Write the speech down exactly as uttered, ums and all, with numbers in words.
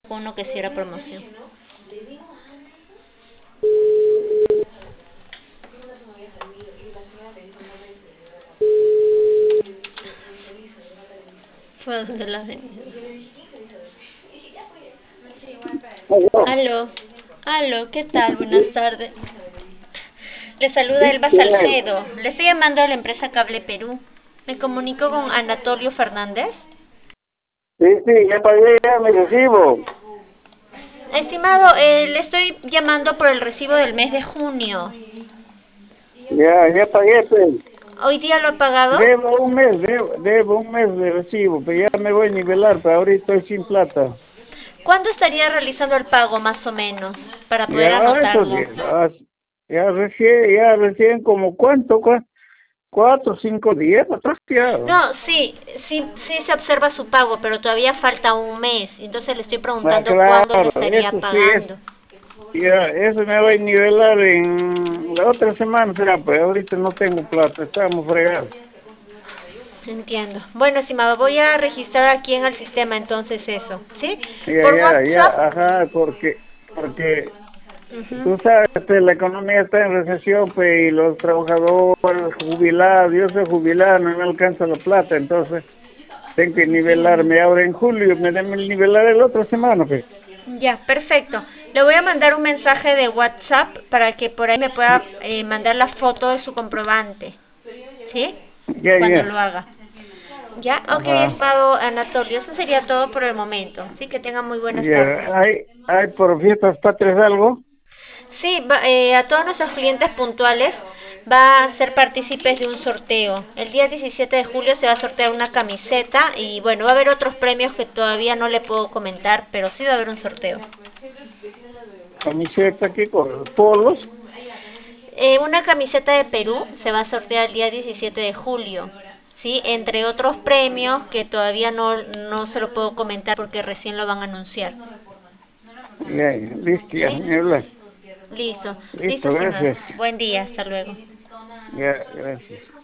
uno que sí era promoción. Fue a donde la avenida. Aló. Aló, aló, ¿qué tal? Buenas tardes. Le saluda Sí, Elba ¿quién es? Salcedo. Le estoy llamando a la empresa Cable Perú. Me comunico con Anatolio Fernández. Sí, sí, ya pagué ya mi recibo. Estimado, eh, le estoy llamando por el recibo del mes de junio. Ya, ya pagué, pues. ¿Hoy día lo ha pagado? Debo un mes, debo, debo un mes de recibo, pero ya me voy a nivelar, pero ahorita estoy sin plata. ¿Cuándo estaría realizando el pago más o menos para poder Ya, estos anotarlo? días, ah, ya recién, ya recién como cuánto, Cua- cuatro, cinco días atrás, ya. No, sí, sí, sí se observa su pago, pero todavía falta un mes. Entonces le estoy Ah, preguntando cuándo lo claro, estaría eso sí es, pagando. ya, eso me voy a nivelar en la otra semana, será, pues ahorita no tengo plata, estamos fregados. Entiendo. Bueno, estimado, voy a registrar aquí en el sistema entonces eso, ¿sí? Ya, Por ya, WhatsApp. ya, ajá, porque, porque Ujú. tú sabes que la economía está en recesión, pues, y los trabajadores jubilados, yo soy jubilado, no me alcanza la plata, entonces tengo que Entiendo. nivelarme ahora en julio, me deben nivelar el otra semana, pues. Ya, perfecto. Le voy a mandar un mensaje de WhatsApp para que por ahí me pueda eh, mandar la foto de su comprobante, ¿sí? Ya, Cuando ya, lo haga. Ya, ok, ajá, estimado Anatolio, eso sería todo por el momento. Sí, que tenga muy buenas ya, tardes. hay, hay por fiestas patrias algo, Sí, va- eh, a todos nuestros clientes puntuales va a ser partícipes de un sorteo. El día diecisiete de julio se va a sortear una camiseta y bueno, va a haber otros premios que todavía no le puedo comentar, pero sí va a haber un sorteo. camiseta aquí con polos, Eh, una camiseta de Perú se va a sortear el día diecisiete de julio, ¿sí? Entre otros premios que todavía no, no se lo puedo comentar porque recién lo van a anunciar. ya, ya, listo, ya, ¿Sí? ni hablar, Listo, listo, listo, estimado. gracias, Buen día, hasta luego. ya, gracias.